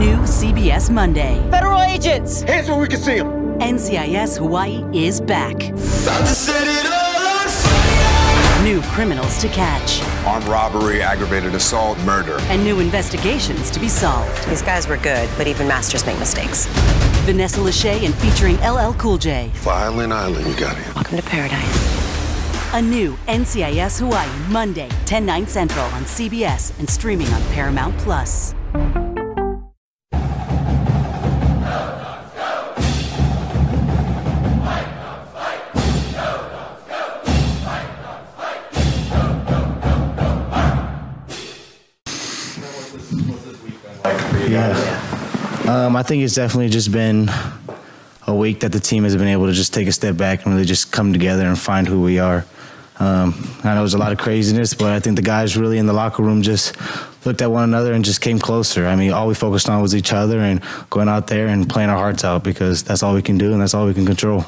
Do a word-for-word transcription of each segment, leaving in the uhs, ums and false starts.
New C B S Monday. Federal agents! Hands where we can see them! N C I S Hawaii is back. About to set it all on fire! New criminals to catch. Armed robbery, aggravated assault, murder. And new investigations to be solved. These guys were good, but even masters make mistakes. Vanessa Lachey and featuring L L Cool J. Violent Island, you got it. Welcome to paradise. A new N C I S Hawaii, Monday, ten, nine Central on C B S and streaming on Paramount Plus. Yeah. Um, I think it's definitely just been a week that the team has been able to just take a step back and really just come together and find who we are. Um, I know there's a lot of craziness, but I think the guys really in the locker room just looked at one another and just came closer. I mean, all we focused on was each other and going out there and playing our hearts out because that's all we can do and that's all we can control.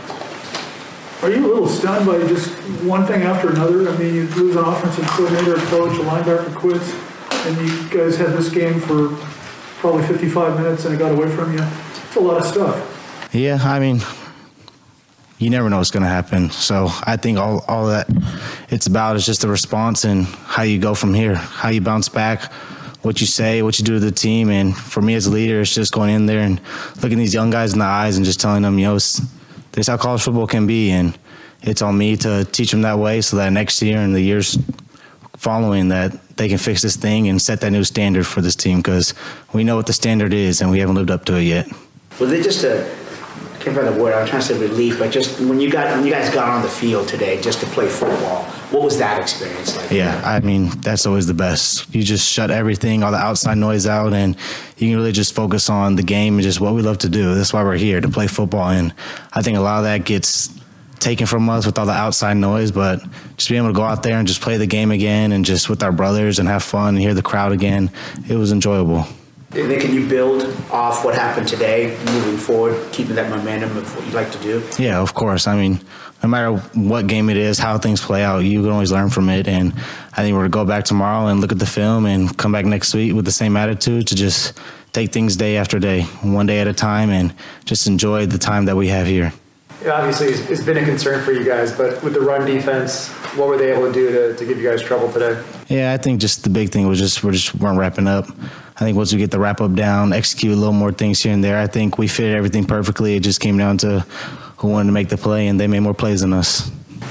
Are you a little stunned by just one thing after another? I mean, you lose an offensive coordinator, a coach, a linebacker quits, and you guys had this game for probably fifty-five minutes and it got away from you. It's a lot of stuff. Yeah, I mean, you never know what's going to happen. So I think all, all that it's about is just the response and how you go from here, how you bounce back, what you say, what you do to the team. And for me as a leader, it's just going in there and looking these young guys in the eyes and just telling them, you know, this is how college football can be. And it's on me to teach them that way so that next year and the years following that they can fix this thing and set that new standard for this team because we know what the standard is and we haven't lived up to it yet. Was it just a, I can't find the word, I was trying to say relief, but just when you got when you guys got on the field today just to play football, what was that experience like? Yeah, I mean, that's always the best. You just shut everything, all the outside noise out, and you can really just focus on the game and just what we love to do. That's why we're here, to play football, and I think a lot of that gets taken from us with all the outside noise, but just being able to go out there and just play the game again and just with our brothers and have fun and hear the crowd again, it was enjoyable. And then can you build off what happened today, moving forward, keeping that momentum of what you'd like to do? Yeah, of course. I mean, no matter what game it is, how things play out, you can always learn from it. And I think we're going to go back tomorrow and look at the film and come back next week with the same attitude to just take things day after day, one day at a time, and just enjoy the time that we have here. Yeah, obviously, it's, it's been a concern for you guys, but with the run defense, what were they able to do to, to give you guys trouble today? Yeah, I think just the big thing was just we're just weren't wrapping up. I think once we get the wrap up down, execute a little more things here and there, I think we fit everything perfectly. It just came down to who wanted to make the play, and they made more plays than us.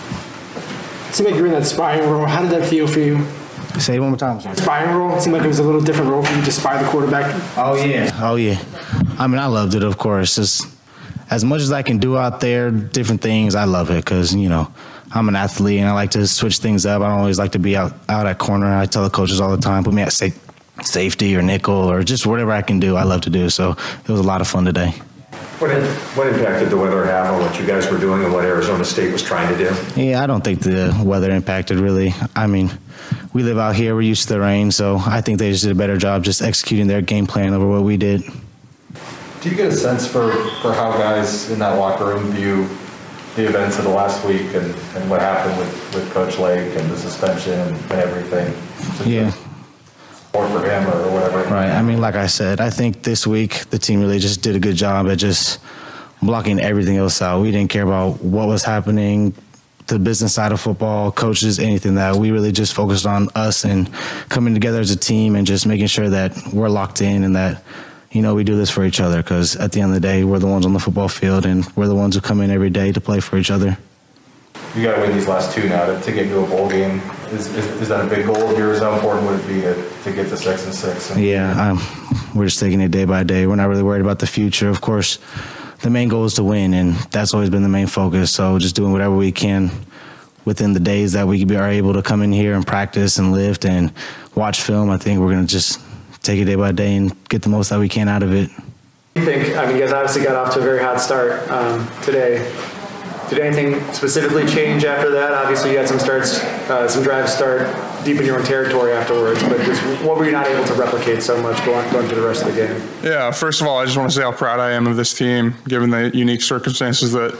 It seemed like you were in that spying role. How did that feel for you? Say it one more time. Sorry. Spying role? It seemed like it was a little different role for you to spy the quarterback. Oh, yeah. Oh, yeah. I mean, I loved it, of course. Just as much as I can do out there, different things, I love it because, you know, I'm an athlete and I like to switch things up. I don't always like to be out, out at corner. I tell the coaches all the time, put me at sa- safety or nickel or just whatever I can do, I love to do. So it was a lot of fun today. What, what impact did the weather have on what you guys were doing and what Arizona State was trying to do? Yeah, I don't think the weather impacted really. I mean, we live out here. We're used to the rain. So I think they just did a better job just executing their game plan over what we did. Do you get a sense for, for how guys in that locker room view the events of the last week and, and what happened with, with Coach Lake and the suspension and everything? Yeah. Or for him or whatever. Right. I mean, like I said, I think this week the team really just did a good job at just blocking everything else out. We didn't care about what was happening, the business side of football, coaches, anything that. We really just focused on us and coming together as a team and just making sure that we're locked in and that, you know, we do this for each other because at the end of the day, we're the ones on the football field and we're the ones who come in every day to play for each other. You got to win these last two now to, to get into a bowl game. Is, is is that a big goal of yours? How important would it be to, to get to six and six? And yeah, um, we're just taking it day by day. We're not really worried about the future. Of course, the main goal is to win, and that's always been the main focus. So just doing whatever we can within the days that we are able to come in here and practice and lift and watch film. I think we're going to just take it day by day and get the most that we can out of it. You think, I mean, you guys obviously got off to a very hot start um, today. Did anything specifically change after that? Obviously, you had some starts, uh, some drives start deep in your own territory afterwards, but just what were you not able to replicate so much going, going through the rest of the game? Yeah, first of all, I just want to say how proud I am of this team, given the unique circumstances that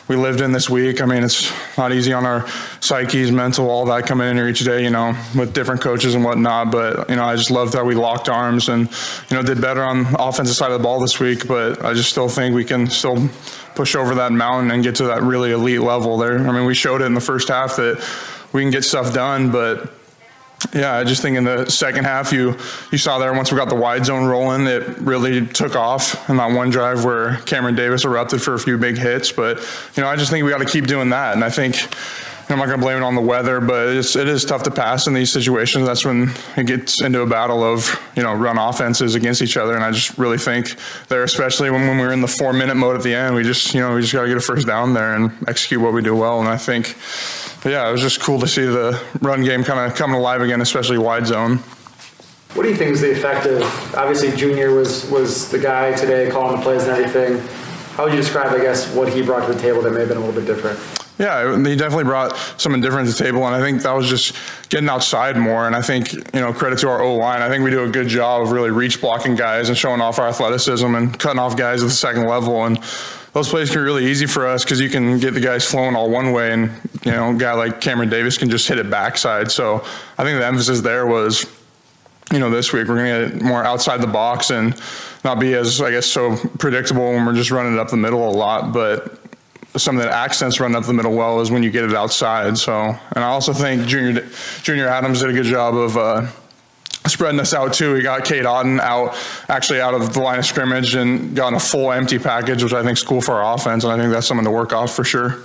we lived in this week. I mean, it's not easy on our psyches, mental, all that coming in here each day, you know, with different coaches and whatnot. But, you know, I just loved how we locked arms and, you know, did better on the offensive side of the ball this week. But I just still think we can still push over that mountain and get to that really elite level there. I mean, we showed it in the first half that we can get stuff done, but yeah, I just think in the second half, you you saw there once we got the wide zone rolling, it really took off in that one drive where Cameron Davis erupted for a few big hits. But, you know, I just think we got to keep doing that. And I think, you know, I'm not going to blame it on the weather, but it's, it is tough to pass in these situations. That's when it gets into a battle of, you know, run offenses against each other. And I just really think there, especially when, when we were in the four minute mode at the end, we just, you know, we just got to get a first down there and execute what we do well. And I think, yeah, it was just cool to see the run game kind of coming alive again, especially wide zone. What do you think is the effect of, obviously Junior was was the guy today calling the plays and everything. How would you describe, I guess, what he brought to the table that may have been a little bit different? Yeah, he definitely brought some indifference to the table, and I think that was just getting outside more. And I think, you know, credit to our O-line. I think we do a good job of really reach blocking guys and showing off our athleticism and cutting off guys at the second level. And those plays can be really easy for us because you can get the guys flowing all one way, and, you know, a guy like Cameron Davis can just hit it backside. So I think the emphasis there was, you know, this week we're going to get more outside the box and not be as, I guess, so predictable when we're just running it up the middle a lot. But some of the accents running up the middle well is when you get it outside. So, and I also think Junior Junior Adams did a good job of uh, spreading us out too. He got Cade Otten out, actually out of the line of scrimmage and got a full empty package, which I think is cool for our offense, and I think that's something to work off for sure.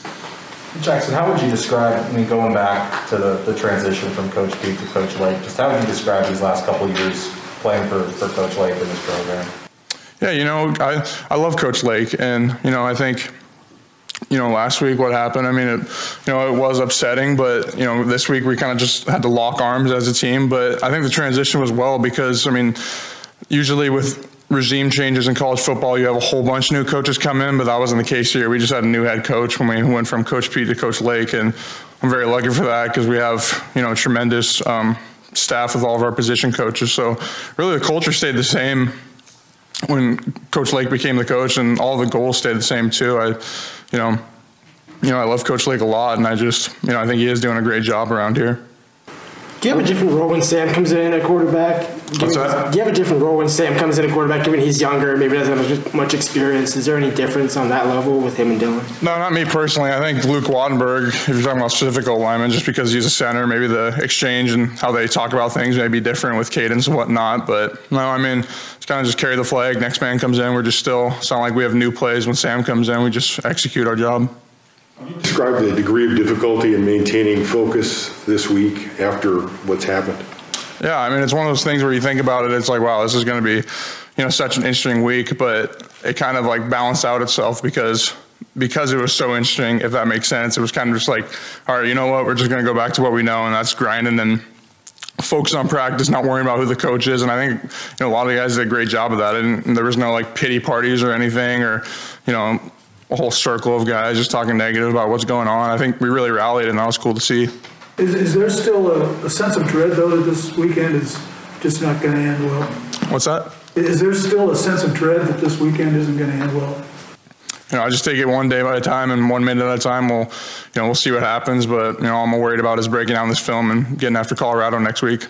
Jackson, how would you describe, I mean, going back to the, the transition from Coach Pete to Coach Lake, just how would you describe these last couple of years playing for, for Coach Lake in this program? Yeah, you know, I, I love Coach Lake, and, you know, I think, you know, last week what happened, I mean, it, you know, it was upsetting, but, you know, this week we kind of just had to lock arms as a team. But I think the transition was well because, I mean, usually with regime changes in college football, you have a whole bunch of new coaches come in, but that wasn't the case here. We just had a new head coach when we went from Coach Pete to Coach Lake, and I'm very lucky for that because we have, you know, tremendous um, staff with all of our position coaches. So really the culture stayed the same when Coach Lake became the coach, and all the goals stayed the same too. I, you know, you know, I love Coach Lake a lot, and I just, you know, I think he is doing a great job around here. Do you have a different role when Sam comes in at quarterback? What's that? Do you have a different role when Sam comes in at quarterback, given he's younger, maybe doesn't have much experience? Is there any difference on that level with him and Dylan? No, not me personally. I think Luke Wattenberg, if you're talking about specific alignment, just because he's a center, maybe the exchange and how they talk about things may be different with cadence and whatnot. But no, I mean, it's kind of just carry the flag. Next man comes in. We're just still, it's not like we have new plays when Sam comes in. We just execute our job. Describe the degree of difficulty in maintaining focus this week after what's happened. Yeah, I mean, it's one of those things where you think about it, it's like, wow, this is going to be, you know, such an interesting week, but it kind of like balanced out itself because because it was so interesting, if that makes sense. It was kind of just like, all right, you know what, we're just going to go back to what we know, and that's grinding and focus on practice, not worrying about who the coach is. And I think, you know, a lot of the guys did a great job of that, and there was no like pity parties or anything, or, you know, a whole circle of guys just talking negative about what's going on. I think we really rallied, and that was cool to see. Is, is there still a, a sense of dread, though, that this weekend is just not going to end well? What's that? Is there still a sense of dread that this weekend isn't going to end well? You know, I just take it one day by a time and one minute at a time. We'll, you know, we'll see what happens. But, you know, all I'm worried about is breaking down this film and getting after Colorado next week.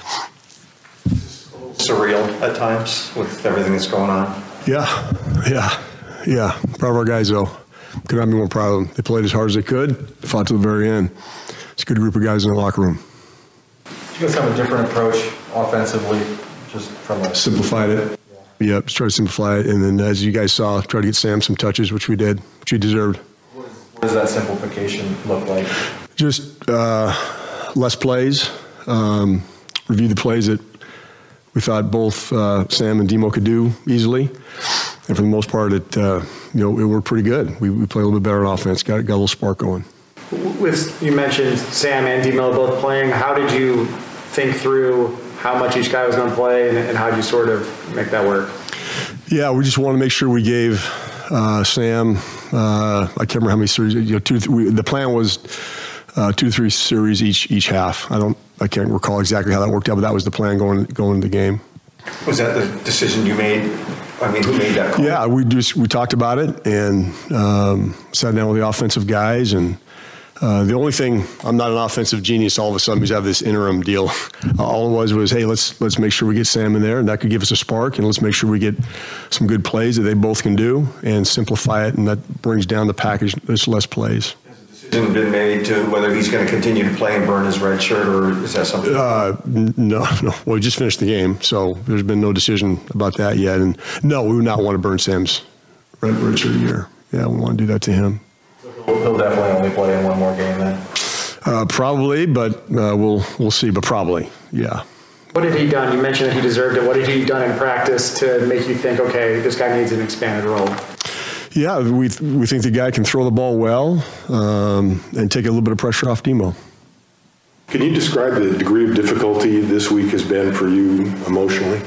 Surreal at times with everything that's going on. Yeah, yeah, yeah. Proud of our guys, though. Could not be more proud of them. They played as hard as they could, fought to the very end. It's a good group of guys in the locker room. You guys have a different approach offensively, just from a... Simplified it. Yeah. Yep, just try to simplify it. And then, as you guys saw, try to get Sam some touches, which we did, which he deserved. What does that simplification look like? Just uh, less plays, um, review the plays that we thought both uh, Sam and Demo could do easily. And for the most part, it uh, you know, it worked pretty good. We, we played a little bit better on offense, got, got a little spark going. With, you mentioned Sam and Demo both playing. How did you think through how much each guy was going to play, and, and how did you sort of make that work? Yeah, we just want to make sure we gave uh, Sam, uh, I can't remember how many series, you know, two, we, the plan was uh, two to three series each each half. I don't, I can't recall exactly how that worked out, but that was the plan going going into the game. Was that the decision you made I mean, who made that call? Yeah, we just we talked about it and um, sat down with the offensive guys. And uh, the only thing, I'm not an offensive genius. All of a sudden, we have this interim deal. All it was was, hey, let's let's make sure we get Sam in there, and that could give us a spark. And let's make sure we get some good plays that they both can do, and simplify it. And that brings down the package. There's less plays. Decision been made to whether he's going to continue to play and burn his red shirt, or is that something? Uh, no, no. Well, we just finished the game, so there's been no decision about that yet. And no, we would not want to burn Sam's red, red shirt year. Yeah, we want to do that to him. He'll, he'll definitely only play in one more game then. Uh, probably, but uh, we'll we'll see. But probably, yeah. What had he done? You mentioned that he deserved it. What had he done in practice to make you think, okay, this guy needs an expanded role? Yeah, we we think the guy can throw the ball well um, and take a little bit of pressure off Demo. Can you describe the degree of difficulty this week has been for you emotionally?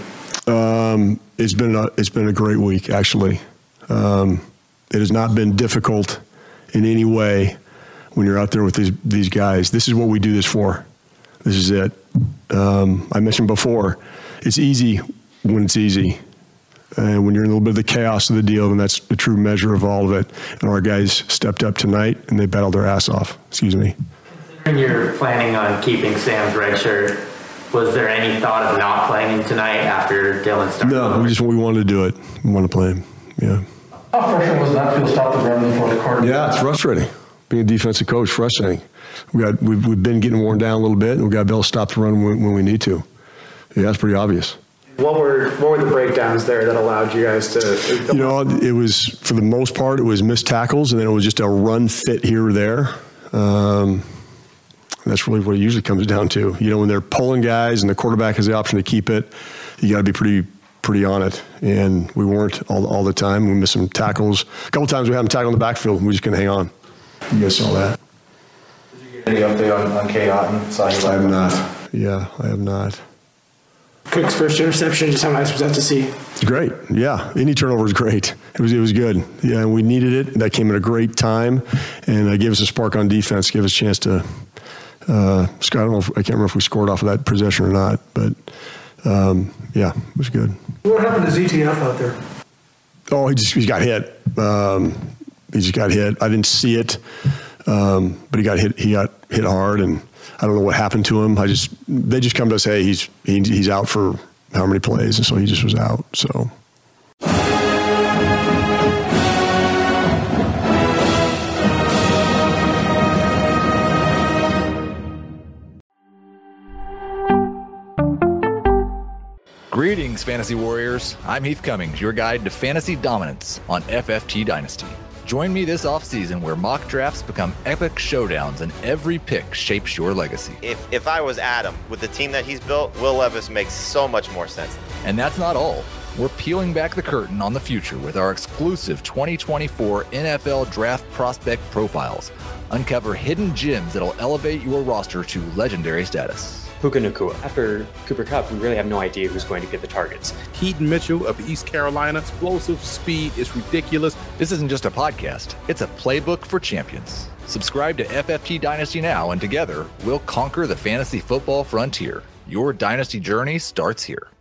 Um, it's been a, it's been a great week, actually. Um, it has not been difficult in any way when you're out there with these these guys. This is what we do this for. This is it. Um, I mentioned before, it's easy when it's easy. And when you're in a little bit of the chaos of the deal, then that's the true measure of all of it. And our guys stepped up tonight, and they battled their ass off. Excuse me. Considering you're planning on keeping Sam's red shirt, was there any thought of not playing him tonight after Dylan started? No, we just we wanted to do it. We want to play him. Yeah. How frustrating was that to stop the run in the fourth quarter? Yeah, it's frustrating. Being a defensive coach, frustrating. We got we've, we've been getting worn down a little bit, and we got to be able to stop the run when, when we need to. Yeah, that's pretty obvious. What were what were the breakdowns there that allowed you guys to? You know, it was, for the most part, it was missed tackles, and then it was just a run fit here or there. Um, that's really what it usually comes down to. You know, when they're pulling guys and the quarterback has the option to keep it, you got to be pretty pretty on it. And we weren't all all the time. We missed some tackles. A couple times we had them tackle in the backfield, and we just couldn't hang on. You guys saw that. Did you get any update on, on Kate Otten? I have not. Yeah, I have not. Cook's first interception, just how nice was that to see? Great, yeah. Any turnover is great. It was it was good. Yeah, we needed it. That came at a great time, and uh, gave us a spark on defense. Gave us a chance to. Uh, Scott, I don't know. If, I can't remember if we scored off of that possession or not, but um, yeah, it was good. What happened to Z T F out there? Oh, he just he got hit. Um, he just got hit. I didn't see it, um, but he got hit. He got hit hard, and I don't know what happened to him. I just they just come to us, hey, he's he, he's out for how many plays, and so he just was out. So. Greetings, Fantasy Warriors. I'm Heath Cummings, your guide to fantasy dominance on F F T Dynasty. Join me this offseason where mock drafts become epic showdowns and every pick shapes your legacy. If if I was Adam, with the team that he's built, Will Levis makes so much more sense. And that's not all. We're peeling back the curtain on the future with our exclusive twenty twenty-four N F L Draft Prospect Profiles. Uncover hidden gems that'll elevate your roster to legendary status. Puka Nacua. After Cooper Kupp, we really have no idea who's going to get the targets. Keaton Mitchell of East Carolina, explosive speed is ridiculous. This isn't just a podcast, it's a playbook for champions. Subscribe to F F T Dynasty now, and together, we'll conquer the fantasy football frontier. Your dynasty journey starts here.